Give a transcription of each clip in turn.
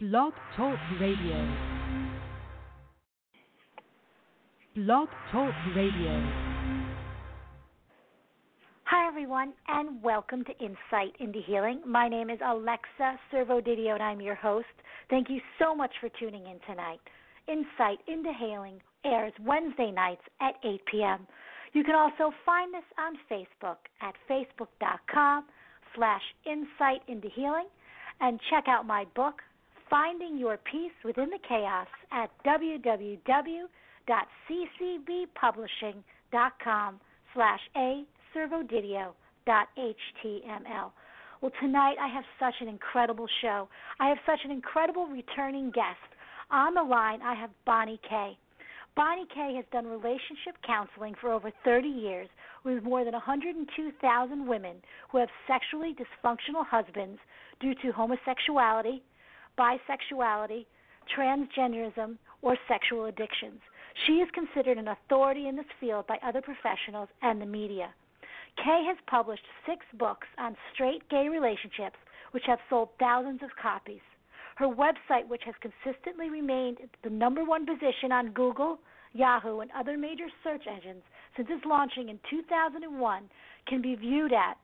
Blog Talk Radio. Blog Talk Radio. Hi, everyone, and welcome to Insight into Healing. My name is Alexa Servodidio, and I'm your host. Thank you so much for tuning in tonight. Insight into Healing airs Wednesday nights at 8 p.m. You can also find us on Facebook at facebook.com/insightintohealing, and check out my book, Finding Your Peace Within the Chaos, at www.ccbpublishing.com/aservodidio.html. Well, tonight I have such an incredible show. I have such an incredible returning guest. On the line, I have Bonnie Kay. Bonnie Kay has done relationship counseling for over 30 years with more than 102,000 women who have sexually dysfunctional husbands due to homosexuality, bisexuality, transgenderism, or sexual addictions. She is considered an authority in this field by other professionals and the media. Kay has published 6 books on straight gay relationships, which have sold thousands of copies. Her website, which has consistently remained the #1 position on Google, Yahoo, and other major search engines since its launching in 2001, can be viewed at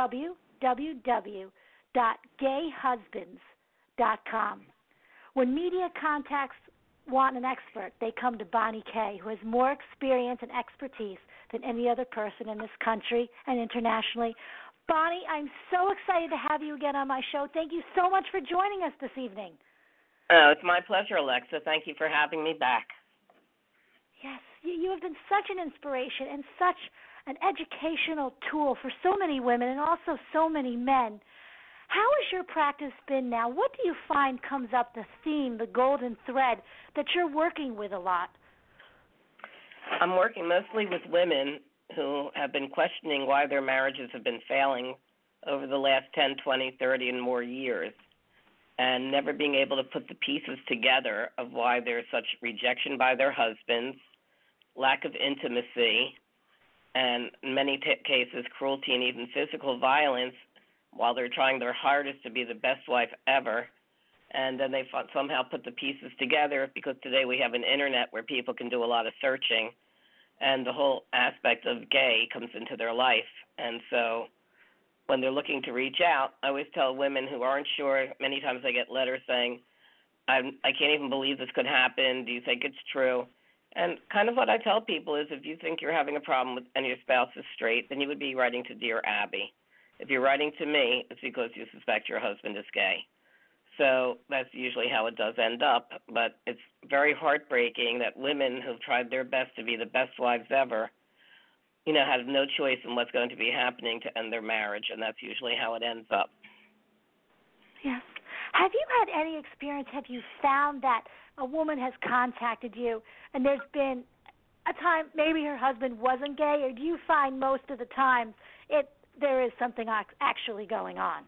www.gayhusbands.com. When media contacts want an expert, they come to Bonnie Kay, who has more experience and expertise than any other person in this country and internationally. Bonnie, I'm so excited to have you again on my show. Thank you so much for joining us this evening. Oh, it's my pleasure, Alexa. Thank you for having me back. Yes, you have been such an inspiration and such an educational tool for so many women and also so many men. How has your practice been now? What do you find comes up, the theme, the golden thread that you're working with a lot? I'm working mostly with women who have been questioning why their marriages have been failing over the last 10, 20, 30, and more years, and never being able to put the pieces together of why there's such rejection by their husbands, lack of intimacy, and in many cases cruelty and even physical violence while they're trying their hardest to be the best wife ever. And then they somehow put the pieces together because today we have an internet where people can do a lot of searching, and the whole aspect of gay comes into their life. And so when they're looking to reach out, I always tell women who aren't sure, many times I get letters saying, I can't even believe this could happen. Do you think it's true? And kind of what I tell people is if you think you're having a problem with and your spouse is straight, then you would be writing to Dear Abby. If you're writing to me, it's because you suspect your husband is gay. So that's usually how it does end up. But it's very heartbreaking that women who've tried their best to be the best wives ever, have no choice in what's going to be happening to end their marriage, and that's usually how it ends up. Yes. Have you had any experience, have you found that a woman has contacted you and there's been a time maybe her husband wasn't gay, or do you find most of the time there is something actually going on?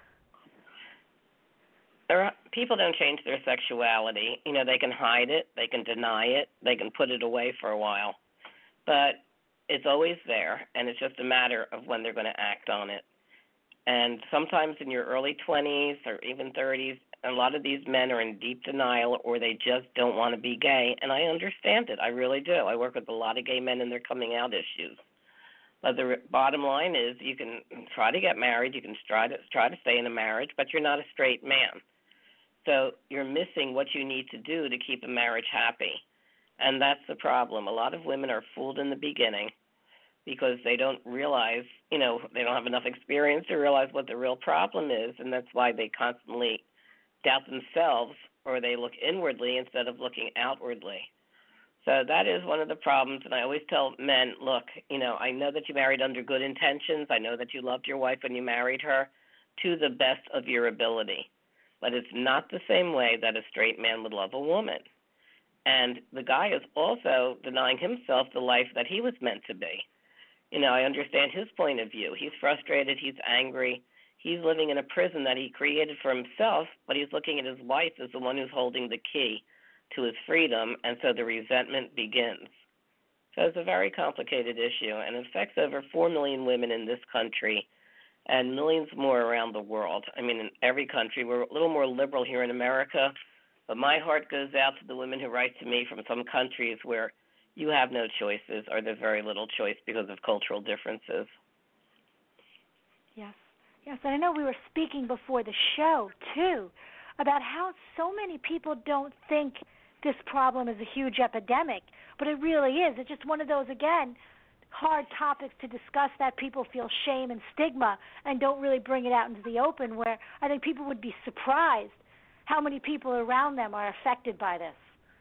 People don't change their sexuality. They can hide it, they can deny it, they can put it away for a while. But it's always there, and it's just a matter of when they're going to act on it. And sometimes in your early 20s or even 30s, a lot of these men are in deep denial or they just don't want to be gay, and I understand it. I really do. I work with a lot of gay men in their coming out issues. But the bottom line is you can try to get married, you can try to stay in a marriage, but you're not a straight man. So you're missing what you need to do to keep a marriage happy. And that's the problem. A lot of women are fooled in the beginning because they don't realize, they don't have enough experience to realize what the real problem is, and that's why they constantly doubt themselves or they look inwardly instead of looking outwardly. So that is one of the problems, and I always tell men, look, I know that you married under good intentions. I know that you loved your wife when you married her to the best of your ability. But it's not the same way that a straight man would love a woman. And the guy is also denying himself the life that he was meant to be. I understand his point of view. He's frustrated. He's angry. He's living in a prison that he created for himself, but he's looking at his wife as the one who's holding the key to his freedom, and so the resentment begins. So it's a very complicated issue, and it affects over 4 million women in this country, and millions more around the world. I mean, in every country. We're a little more liberal here in America, but my heart goes out to the women who write to me from some countries where you have no choices or there's very little choice because of cultural differences. Yes. Yes, and I know we were speaking before the show, too, about how so many people don't think this problem is a huge epidemic, but it really is. It's just one of those, again, hard topics to discuss that people feel shame and stigma and don't really bring it out into the open, where I think people would be surprised how many people around them are affected by this.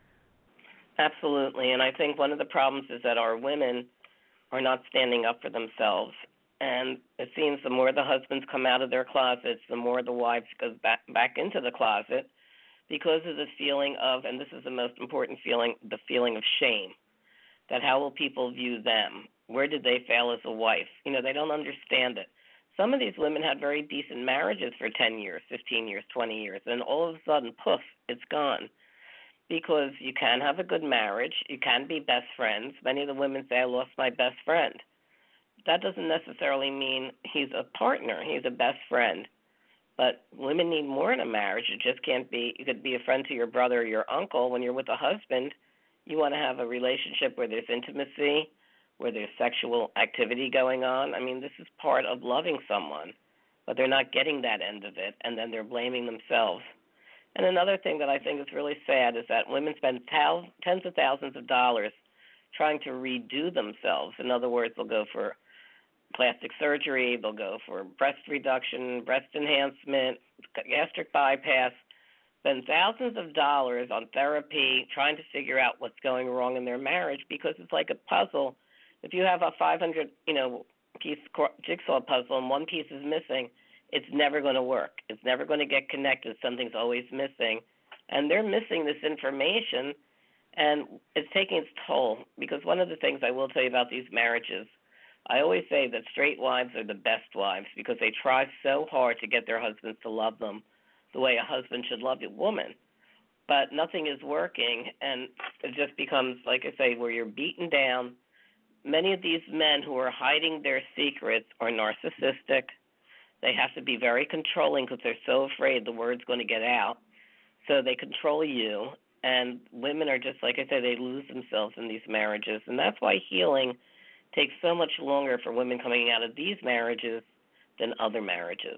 Absolutely, and I think one of the problems is that our women are not standing up for themselves. And it seems the more the husbands come out of their closets, the more the wives go back into the closet because of the feeling of, and this is the most important feeling, the feeling of shame, that how will people view them? Where did they fail as a wife? They don't understand it. Some of these women had very decent marriages for 10 years, 15 years, 20 years, and all of a sudden, poof, it's gone. Because you can have a good marriage, you can be best friends. Many of the women say, I lost my best friend. That doesn't necessarily mean he's a partner. He's a best friend. But women need more in a marriage. It just can't be, you could be a friend to your brother or your uncle. When you're with a husband, you want to have a relationship where there's intimacy, where there's sexual activity going on. I mean, this is part of loving someone, but they're not getting that end of it, and then they're blaming themselves. And another thing that I think is really sad is that women spend tens of thousands of dollars trying to redo themselves. In other words, they'll go for plastic surgery, they'll go for breast reduction, breast enhancement, gastric bypass, spend thousands of dollars on therapy trying to figure out what's going wrong in their marriage, because it's like a puzzle. If you have a 500, piece jigsaw puzzle and one piece is missing, it's never going to work. It's never going to get connected. Something's always missing. And they're missing this information, and it's taking its toll. Because one of the things I will tell you about these marriages, I always say that straight wives are the best wives because they try so hard to get their husbands to love them the way a husband should love a woman. But nothing is working, and it just becomes, like I say, where you're beaten down. Many of these men who are hiding their secrets are narcissistic. They have to be very controlling because they're so afraid the word's going to get out. So they control you, and women are just, like I said, they lose themselves in these marriages. And that's why healing takes so much longer for women coming out of these marriages than other marriages.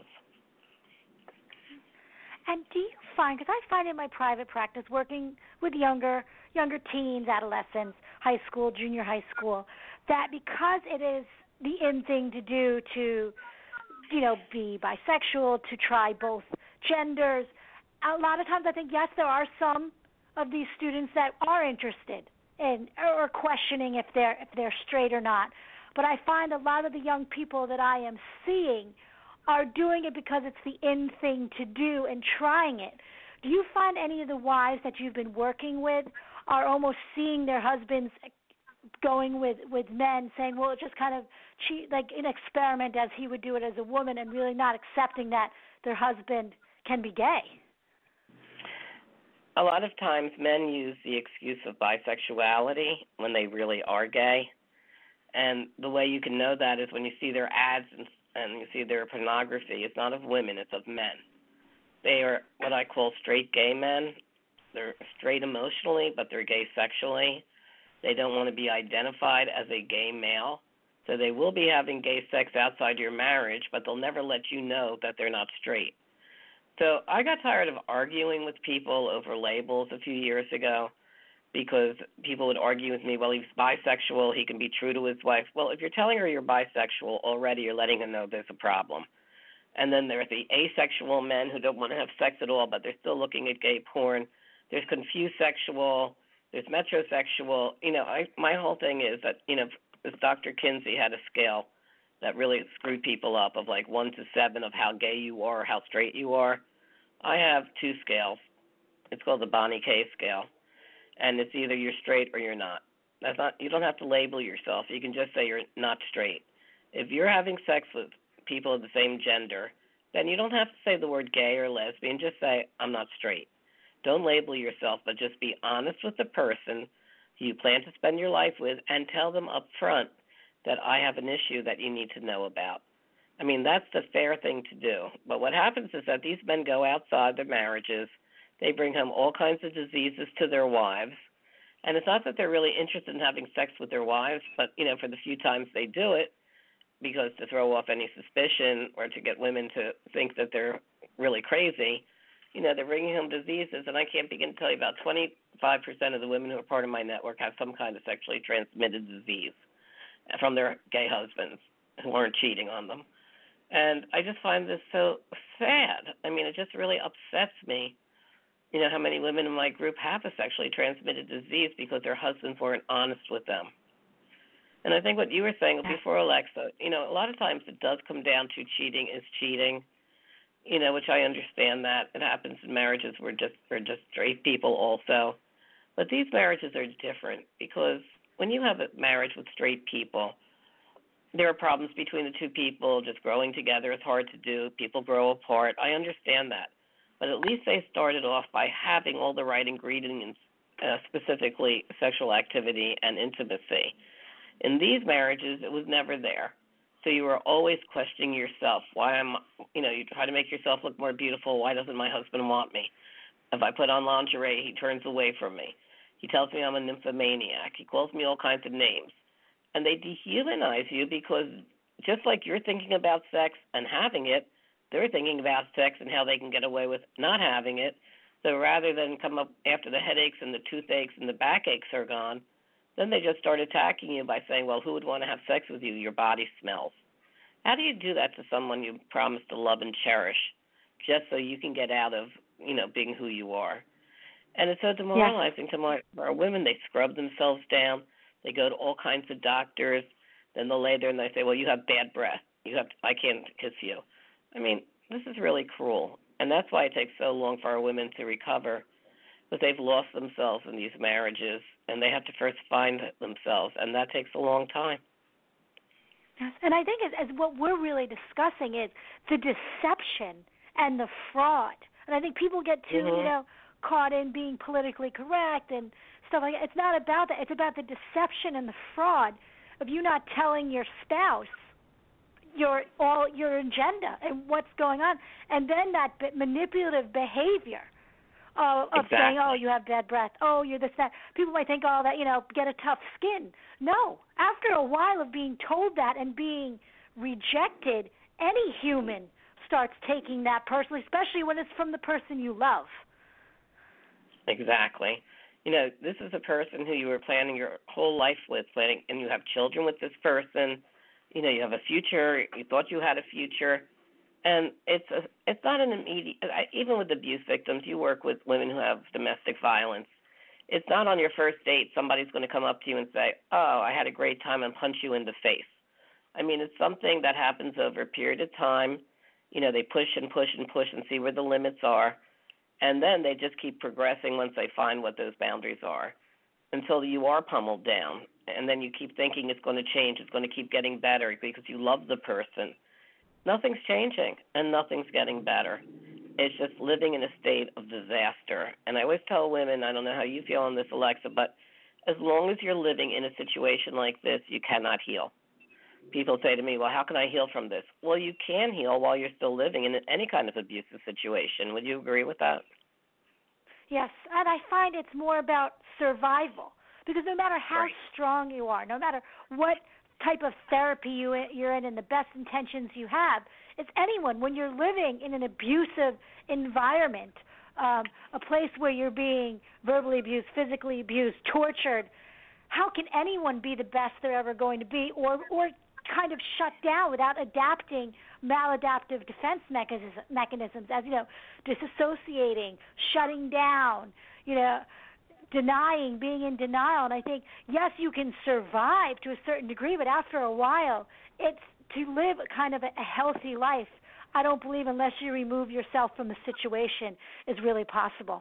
And do you find, because I find in my private practice working with younger teens, adolescents, high school, junior high school, that because it is the in thing to do to, be bisexual, to try both genders, a lot of times I think, yes, there are some of these students that are interested in or questioning if they're straight or not. But I find a lot of the young people that I am seeing are doing it because it's the in thing to do and trying it. Do you find any of the wives that you've been working with are almost seeing their husbands going with men, saying, well, it's just kind of like an experiment as he would do it as a woman, and really not accepting that their husband can be gay? A lot of times men use the excuse of bisexuality when they really are gay. And the way you can know that is when you see their ads and you see their pornography. It's not of women, it's of men. They are what I call straight gay men. They're straight emotionally, but they're gay sexually. They don't want to be identified as a gay male. So they will be having gay sex outside your marriage, but they'll never let you know that they're not straight. So I got tired of arguing with people over labels a few years ago because people would argue with me, well, he's bisexual, he can be true to his wife. Well, if you're telling her you're bisexual, already you're letting her know there's a problem. And then there's the asexual men who don't want to have sex at all, but they're still looking at gay porn. There's confused sexual. There's metrosexual. My whole thing is that, this Dr. Kinsey had a scale that really screwed people up of like 1 to 7 of how gay you are or how straight you are. I have 2 scales. It's called the Bonnie K scale. And it's either you're straight or you're not. You don't have to label yourself. You can just say you're not straight. If you're having sex with people of the same gender, then you don't have to say the word gay or lesbian. Just say, I'm not straight. Don't label yourself, but just be honest with the person who you plan to spend your life with and tell them up front that I have an issue that you need to know about. I mean, that's the fair thing to do. But what happens is that these men go outside their marriages. They bring home all kinds of diseases to their wives. And it's not that they're really interested in having sex with their wives, but, for the few times they do it, because to throw off any suspicion or to get women to think that they're really crazy, they're bringing home diseases. And I can't begin to tell you, about 25% of the women who are part of my network have some kind of sexually transmitted disease from their gay husbands who aren't cheating on them. And I just find this so sad. I mean, it just really upsets me, how many women in my group have a sexually transmitted disease because their husbands weren't honest with them. And I think what you were saying before, Alexa, a lot of times it does come down to cheating is cheating, which I understand that. It happens in marriages where just straight people also. But these marriages are different because when you have a marriage with straight people, there are problems between the two people. Just growing together is hard to do. People grow apart. I understand that. But at least they started off by having all the right ingredients, specifically sexual activity and intimacy. In these marriages, it was never there. So you were always questioning yourself. You try to make yourself look more beautiful. Why doesn't my husband want me? If I put on lingerie, he turns away from me. He tells me I'm a nymphomaniac. He calls me all kinds of names. And they dehumanize you because just like you're thinking about sex and having it, they're thinking about sex and how they can get away with not having it. So rather than come up after the headaches and the toothaches and the backaches are gone, then they just start attacking you by saying, well, who would want to have sex with you? Your body smells. How do you do that to someone you promised to love and cherish just so you can get out of, being who you are? And it's so demoralizing to our women. They scrub themselves down. They go to all kinds of doctors. Then they'll lay there and they say, well, you have bad breath. I can't kiss you. I mean, this is really cruel. And that's why it takes so long for our women to recover, because they've lost themselves in these marriages, and they have to first find themselves, and that takes a long time. Yes, and I think as what we're really discussing is the deception and the fraud. And I think people get too, caught in being politically correct and stuff like that. It's not about that. It's about the deception and the fraud of you not telling your spouse your agenda and what's going on, and then that manipulative behavior of saying, oh, you have bad breath, oh, you're this, that. People might think, oh, that, get a tough skin. No. After a while of being told that and being rejected, any human starts taking that personally, especially when it's from the person you love. Exactly. This is a person who you were planning your whole life with, and you have children with this person. You have a future. You thought you had a future. And it's not an immediate, even with abuse victims, you work with women who have domestic violence. It's not on your first date somebody's going to come up to you and say, oh, I had a great time, and punch you in the face. I mean, it's something that happens over a period of time. They push and push and push and see where the limits are. And then they just keep progressing once they find what those boundaries are until you are pummeled down. And then you keep thinking it's going to change, it's going to keep getting better because you love the person. Nothing's changing and nothing's getting better. It's just living in a state of disaster. And I always tell women, I don't know how you feel on this, Alexa, but as long as you're living in a situation like this, you cannot heal. People say to me, well, how can I heal from this? Well, you can heal while you're still living in any kind of abusive situation. Would you agree with that? Yes, and I find it's more about survival because no matter how strong you are, no matter what type of therapy you're in and the best intentions you have, it's anyone. When you're living in an abusive environment, a place where you're being verbally abused, physically abused, tortured, how can anyone be the best they're ever going to be or kind of shut down without adapting maladaptive defense mechanisms as, disassociating, shutting down, denying, being in denial. And I think, yes, you can survive to a certain degree, but after a while, it's to live kind of a healthy life. I don't believe unless you remove yourself from the situation is really possible.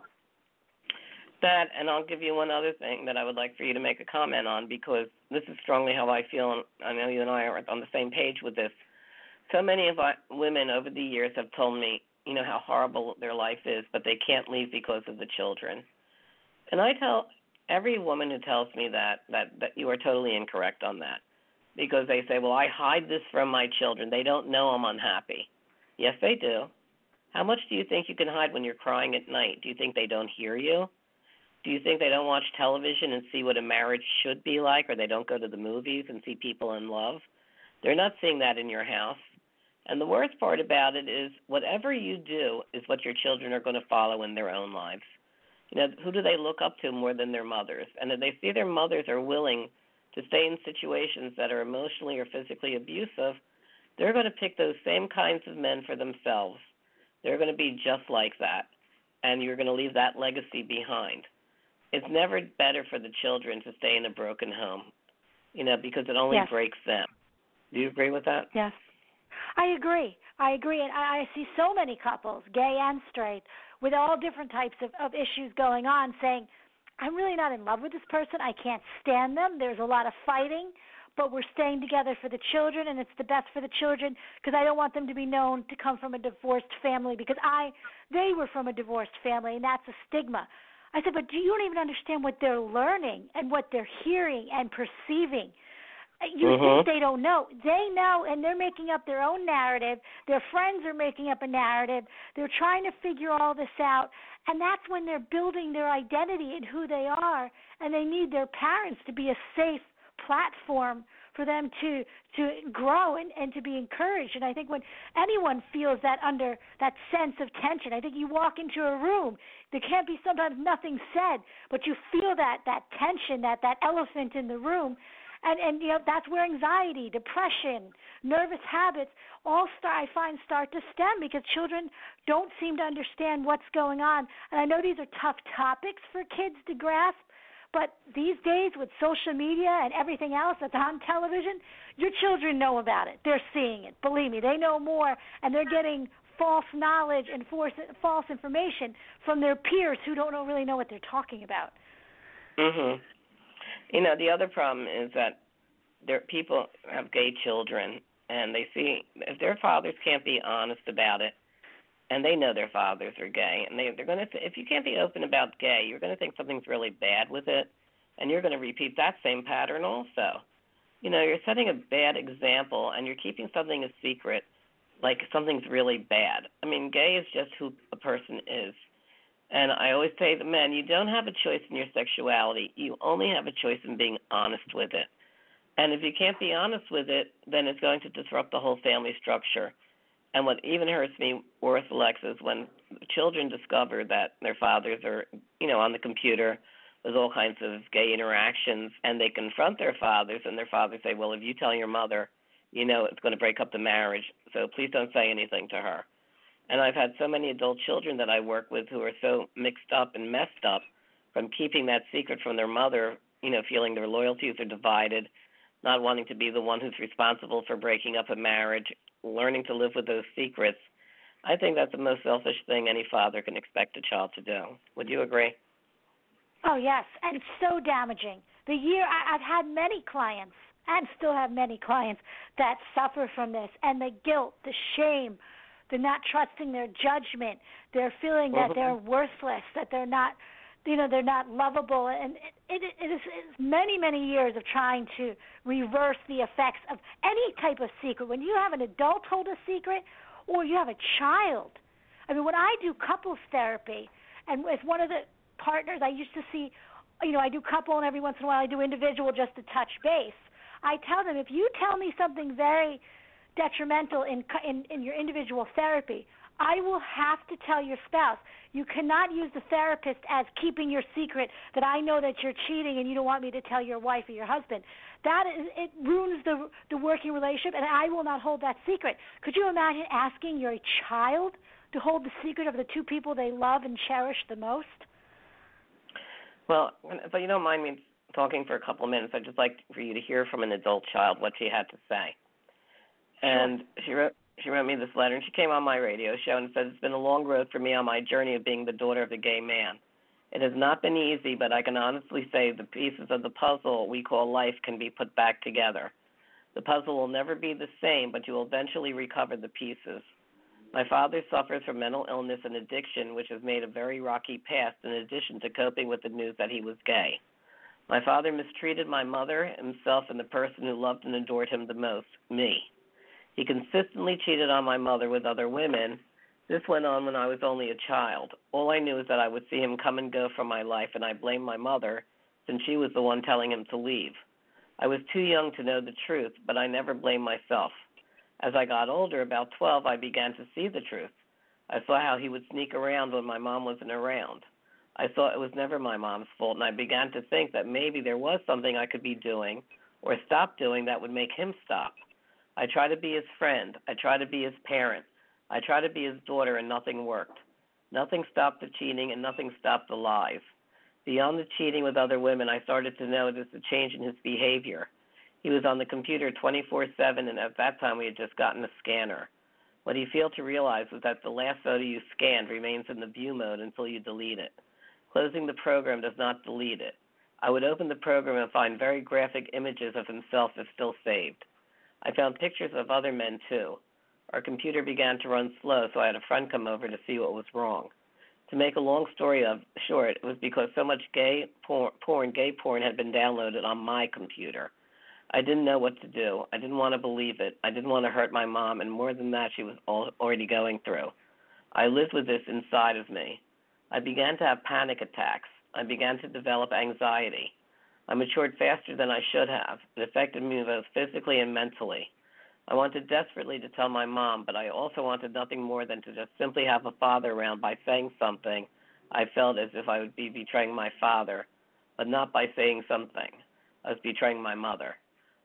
That, and I'll give you one other thing that I would like for you to make a comment on because this is strongly how I feel, and I know you and I are on the same page with this. So many of our women over the years have told me, how horrible their life is, but they can't leave because of the children. And I tell every woman who tells me that you are totally incorrect on that. because they say, well, I hide this from my children. They don't know I'm unhappy. Yes, they do. How much do you think you can hide when you're crying at night? Do you think they don't hear you? Do you think they don't watch television and see what a marriage should be like, or they don't go to the movies and see people in love? They're not seeing that in your house. And the worst part about it is whatever you do is what your children are going to follow in their own lives. You know, who do they look up to more than their mothers? And if they see their mothers are willing to stay in situations that are emotionally or physically abusive, they're going to pick those same kinds of men for themselves. They're going to be just like that, and you're going to leave that legacy behind. It's never better for the children to stay in a broken home, you know, because it only Yes. breaks them. Do you agree with that? Yes. I agree. And I see so many couples, gay and straight, with all different types of issues going on, saying, I'm really not in love with this person. I can't stand them. There's a lot of fighting, but we're staying together for the children, and it's the best for the children because I don't want them to be known to come from a divorced family because they were from a divorced family, and that's a stigma. I said, but you don't even understand what they're learning and what they're hearing and perceiving. You think they don't know. They know, and they're making up their own narrative. Their friends are making up a narrative. They're trying to figure all this out, and that's when they're building their identity and who they are, and they need their parents to be a safe platform for them to grow and to be encouraged. And I think when anyone feels that under that sense of tension, I think you walk into a room, there can't be sometimes nothing said, but you feel that tension, that elephant in the room. And you know, that's where anxiety, depression, nervous habits all start to stem because children don't seem to understand what's going on. And I know these are tough topics for kids to grasp, but these days with social media and everything else that's on television, your children know about it. They're seeing it. Believe me, they know more, and they're getting false knowledge and false information from their peers who don't really know what they're talking about. You know, the other problem is that people have gay children, and they see if their fathers can't be honest about it, and they know their fathers are gay, and they're going to. If you can't be open about gay, you're going to think something's really bad with it, and you're going to repeat that same pattern also. You know, you're setting a bad example, and you're keeping something a secret, like something's really bad. I mean, gay is just who a person is. And I always say to men, you don't have a choice in your sexuality. You only have a choice in being honest with it. And if you can't be honest with it, then it's going to disrupt the whole family structure. And what even hurts me worse, Alexa, is when children discover that their fathers are, you know, on the computer, there's all kinds of gay interactions, and they confront their fathers, and their fathers say, well, if you tell your mother, you know, it's going to break up the marriage, so please don't say anything to her. And I've had so many adult children that I work with who are so mixed up and messed up from keeping that secret from their mother, you know, feeling their loyalties are divided, not wanting to be the one who's responsible for breaking up a marriage, learning to live with those secrets. I think that's the most selfish thing any father can expect a child to do. Would you agree? Oh, yes, and it's so damaging. I've had many clients and still have many clients that suffer from this, and the guilt, the shame, they're not trusting their judgment. They're feeling that they're worthless, that they're not, you know, they're not lovable. And it is many, many years of trying to reverse the effects of any type of secret. When you have an adult hold a secret or you have a child. I mean, when I do couples therapy, and with one of the partners I used to see, you know, I do couple and every once in a while I do individual just to touch base. I tell them, if you tell me something very detrimental in your individual therapy, I will have to tell your spouse. You cannot use the therapist as keeping your secret that I know that you're cheating and you don't want me to tell your wife or your husband. It ruins the working relationship, and I will not hold that secret. Could you imagine asking your child to hold the secret of the two people they love and cherish the most? Well, if you don't mind me talking for a couple of minutes, I'd just like for you to hear from an adult child what she had to say. And she wrote me this letter, and she came on my radio show and said, it's been a long road for me on my journey of being the daughter of a gay man. It has not been easy, but I can honestly say the pieces of the puzzle we call life can be put back together. The puzzle will never be the same, but you will eventually recover the pieces. My father suffers from mental illness and addiction, which has made a very rocky past in addition to coping with the news that he was gay. My father mistreated my mother, himself, and the person who loved and adored him the most, me. He consistently cheated on my mother with other women. This went on when I was only a child. All I knew is that I would see him come and go from my life, and I blamed my mother since she was the one telling him to leave. I was too young to know the truth, but I never blamed myself. As I got older, about 12, I began to see the truth. I saw how he would sneak around when my mom wasn't around. I saw it was never my mom's fault, and I began to think that maybe there was something I could be doing or stop doing that would make him stop. I tried to be his friend. I tried to be his parent. I tried to be his daughter, and nothing worked. Nothing stopped the cheating, and nothing stopped the lies. Beyond the cheating with other women, I started to notice a change in his behavior. He was on the computer 24/7, and at that time we had just gotten a scanner. What he failed to realize was that the last photo you scanned remains in the view mode until you delete it. Closing the program does not delete it. I would open the program and find very graphic images of himself if still saved. I found pictures of other men, too. Our computer began to run slow, so I had a friend come over to see what was wrong. To make a long story short, it was because so much gay porn had been downloaded on my computer. I didn't know what to do. I didn't want to believe it. I didn't want to hurt my mom, and more than that, she was already going through. I lived with this inside of me. I began to have panic attacks. I began to develop anxiety. I matured faster than I should have. It affected me both physically and mentally. I wanted desperately to tell my mom, but I also wanted nothing more than to just simply have a father around. By saying something, I felt as if I would be betraying my father, but not by saying something. I was betraying my mother.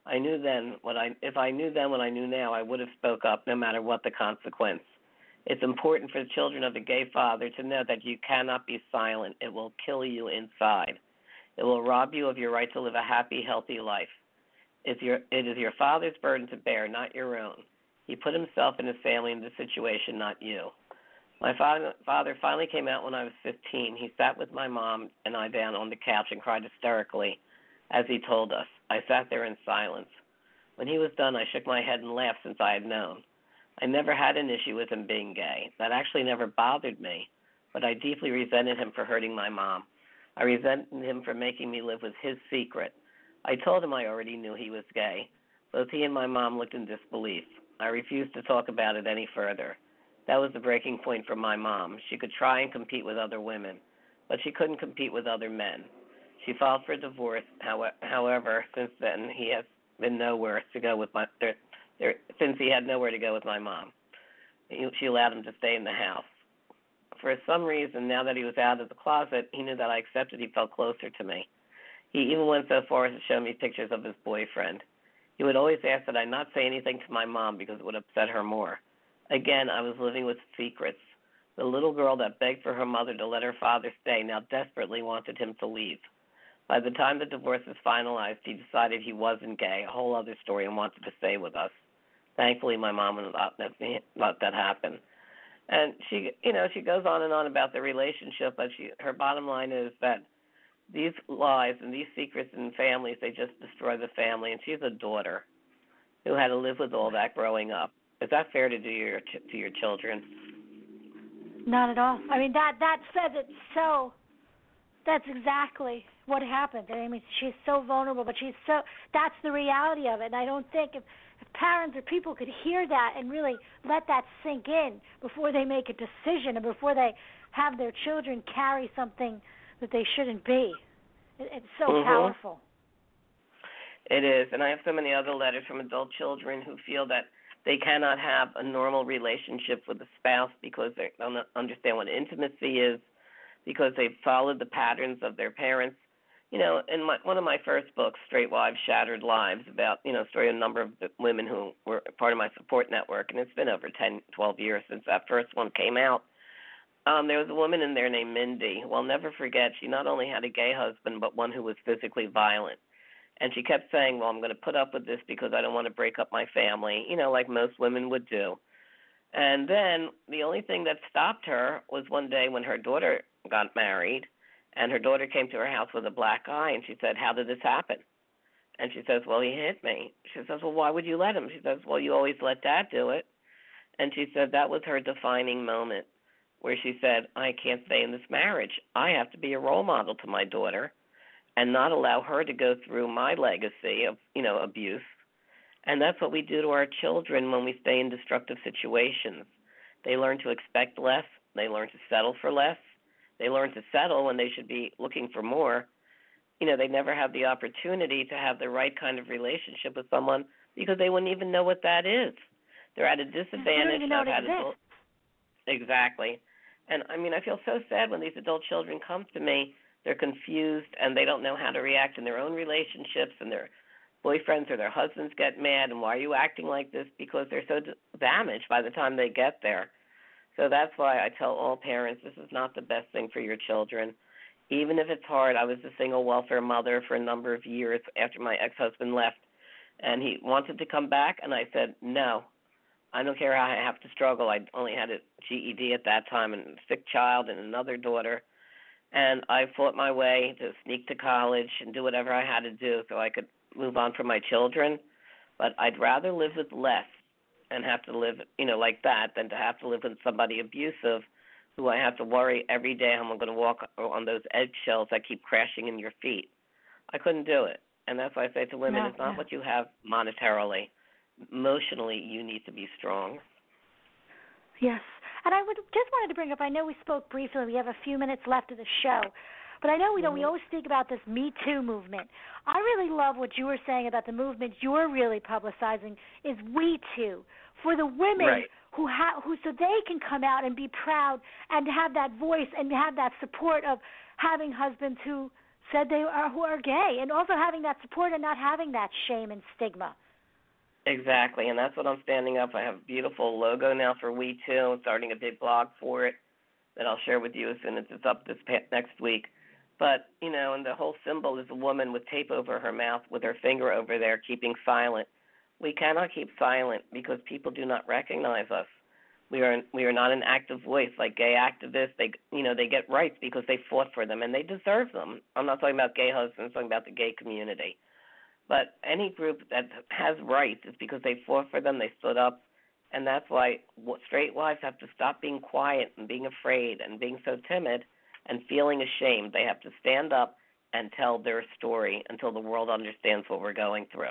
If I knew then what I knew now, I would have spoke up no matter what the consequence. It's important for the children of a gay father to know that you cannot be silent. It will kill you inside. It will rob you of your right to live a happy, healthy life. It is your father's burden to bear, not your own. He put himself and his family in this situation, not you. My father finally came out when I was 15. He sat with my mom and I down on the couch and cried hysterically as he told us. I sat there in silence. When he was done, I shook my head and laughed since I had known. I never had an issue with him being gay. That actually never bothered me, but I deeply resented him for hurting my mom. I resented him for making me live with his secret. I told him I already knew he was gay. Both he and my mom looked in disbelief. I refused to talk about it any further. That was the breaking point for my mom. She could try and compete with other women, but she couldn't compete with other men. She filed for divorce. However, since then, he has been nowhere to go with since he had nowhere to go with my mom. She allowed him to stay in the house. For some reason, now that he was out of the closet, he knew that I accepted he felt closer to me. He even went so far as to show me pictures of his boyfriend. He would always ask that I not say anything to my mom because it would upset her more. Again, I was living with secrets. The little girl that begged for her mother to let her father stay now desperately wanted him to leave. By the time the divorce was finalized, he decided he wasn't gay, a whole other story, and wanted to stay with us. Thankfully, my mom would not let that happen. And she goes on and on about the relationship, but her bottom line is that these lies and these secrets in families, they just destroy the family. And she's a daughter who had to live with all that growing up. Is that fair to do to your children? Not at all. I mean, that says it so. That's exactly what happened. I mean, she's so vulnerable, but that's the reality of it. And I don't think if parents or people could hear that and really let that sink in before they make a decision and before they have their children carry something that they shouldn't be. It's so powerful. It is, and I have so many other letters from adult children who feel that they cannot have a normal relationship with a spouse because they don't understand what intimacy is, because they've followed the patterns of their parents. In one of my first books, Straight Wives, Shattered Lives, about, story of a number of women who were part of my support network, and it's been over 10, 12 years since that first one came out. There was a woman in there named Mindy who I'll never forget. She not only had a gay husband, but one who was physically violent. And she kept saying, well, I'm going to put up with this because I don't want to break up my family, like most women would do. And then the only thing that stopped her was one day when her daughter got married, and her daughter came to her house with a black eye, and she said, how did this happen? And she says, well, he hit me. She says, well, why would you let him? She says, well, you always let Dad do it. And she said that was her defining moment, where she said, I can't stay in this marriage. I have to be a role model to my daughter. and not allow her to go through my legacy of, abuse. And that's what we do to our children when we stay in destructive situations. They learn to expect less. They learn to settle for less. They learn to settle when they should be looking for more. They never have the opportunity to have the right kind of relationship with someone because they wouldn't even know what that is. They're at a disadvantage. They don't even know it exists. Exactly. And, I feel so sad when these adult children come to me. They're confused, and they don't know how to react in their own relationships, and their boyfriends or their husbands get mad, and why are you acting like this? Because they're so damaged by the time they get there. So that's why I tell all parents this is not the best thing for your children. Even if it's hard, I was a single welfare mother for a number of years after my ex-husband left, and he wanted to come back, and I said, no, I don't care how I have to struggle. I only had a GED at that time and a sick child and another daughter, and I fought my way to sneak to college and do whatever I had to do so I could move on from my children. But I'd rather live with less and have to live, like that than to have to live with somebody abusive who I have to worry every day how I'm going to walk on those eggshells that keep crashing in your feet. I couldn't do it. And that's why I say to women, it's not what you have monetarily. Emotionally, you need to be strong. Yes. And I just wanted to bring up, I know we spoke briefly, we have a few minutes left of the show, but I know we always speak about this Me Too movement. I really love what you were saying about the movement you're really publicizing is We Too, for the women who so they can come out and be proud and have that voice and have that support of having husbands who said who are gay, and also having that support and not having that shame and stigma. Exactly, and that's what I'm standing up. I have a beautiful logo now for We Too. I'm starting a big blog for it that I'll share with you as soon as it's up next week. But, and the whole symbol is a woman with tape over her mouth with her finger over there keeping silent. We cannot keep silent because people do not recognize us. We are not an active voice like gay activists. They get rights because they fought for them, and they deserve them. I'm not talking about gay husbands. I'm talking about the gay community. But any group that has rights is because they fought for them, they stood up, and that's why straight wives have to stop being quiet and being afraid and being so timid and feeling ashamed. They have to stand up and tell their story until the world understands what we're going through.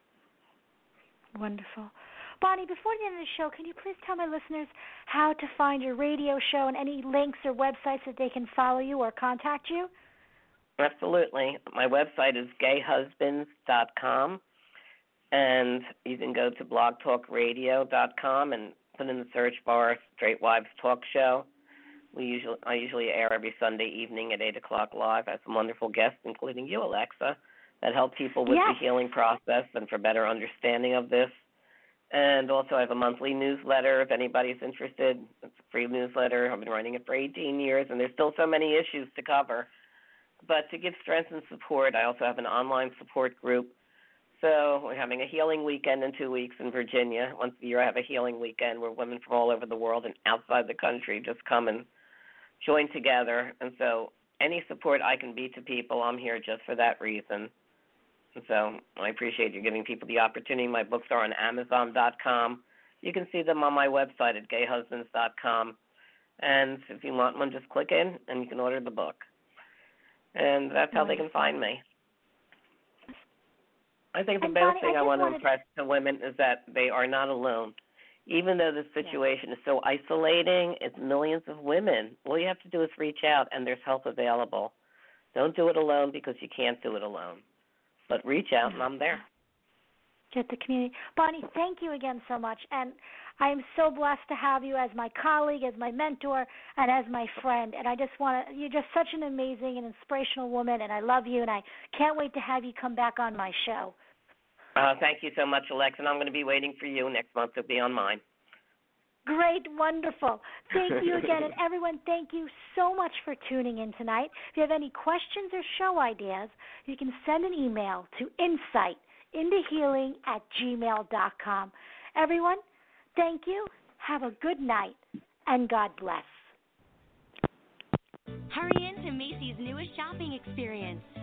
Wonderful. Bonnie, before the end of the show, can you please tell my listeners how to find your radio show and any links or websites that they can follow you or contact you? Absolutely. My website is gayhusbands.com, and you can go to blogtalkradio.com and put in the search bar Straight Wives Talk Show. I usually air every Sunday evening at 8 o'clock live. I have some wonderful guests, including you, Alexa, that help people with the healing process and for better understanding of this. And also I have a monthly newsletter if anybody's interested. It's a free newsletter. I've been writing it for 18 years, and there's still so many issues to cover. But to give strength and support, I also have an online support group. So we're having a healing weekend in 2 weeks in Virginia. Once a year I have a healing weekend where women from all over the world and outside the country just come and join together. And so any support I can be to people, I'm here just for that reason. And so I appreciate you giving people the opportunity. My books are on Amazon.com. You can see them on my website at gayhusbands.com. And if you want one, just click in and you can order the book. And that's how they can find me. I think the best thing I want to impress to women is that they are not alone. Even though this situation is so isolating, it's millions of women. All you have to do is reach out, and there's help available. Don't do it alone because you can't do it alone. But reach out, and I'm there. Get the community. Bonnie, thank you again so much. And I am so blessed to have you as my colleague, as my mentor, and as my friend. And I just you're just such an amazing and inspirational woman, and I love you, and I can't wait to have you come back on my show. Thank you so much, Alexa, and I'm going to be waiting for you next month to be on mine. Great, wonderful. Thank you again. And everyone, thank you so much for tuning in tonight. If you have any questions or show ideas, you can send an email to insightintohealing@gmail.com. Everyone, thank you. Have a good night, and God bless. Hurry into Macy's newest shopping experience.